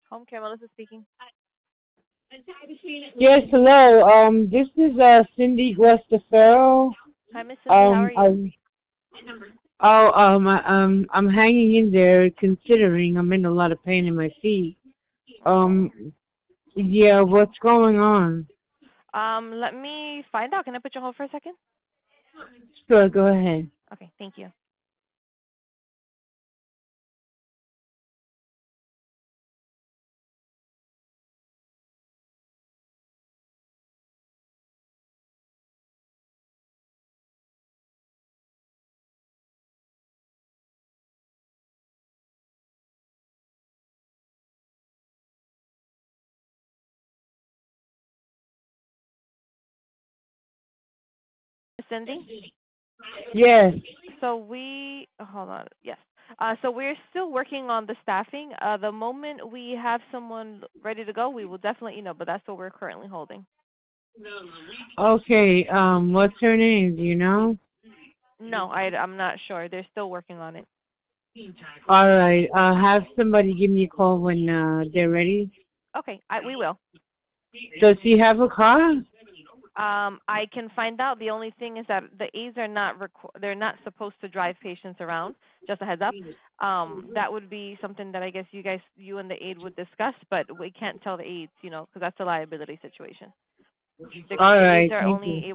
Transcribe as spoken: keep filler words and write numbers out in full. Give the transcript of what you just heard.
Home care, Melissa speaking. Yes, hello. Um, this is uh Cindy Guastafaro. Hi, Miss Cindy. How are Um, you? I'm oh um I, um I'm hanging in there considering I'm in a lot of pain in my feet. Oh. Um, yeah, what's going on? Um, let me find out. Can I put you on hold for a second? Sure, go ahead. Okay, thank you. Miss Cindy. Yes. So we hold on. Yes. Uh, so we're still working on the staffing. Uh, the moment we have someone ready to go, we will definitely, you know. But that's what we're currently holding. Okay. Um, what's her name? Do you know? No, I, I'm not sure. They're still working on it. All right. Uh, have somebody give me a call when uh they're ready. Okay, I, we will. Does he have a car? Um, I can find out. The only thing is that the aides are not requ- they're not supposed to drive patients around. Just a heads up. Um, that would be something that I guess you guys, you and the aide would discuss, but we can't tell the aides, you know, because that's a liability situation. The All the aides right. are Thank only you.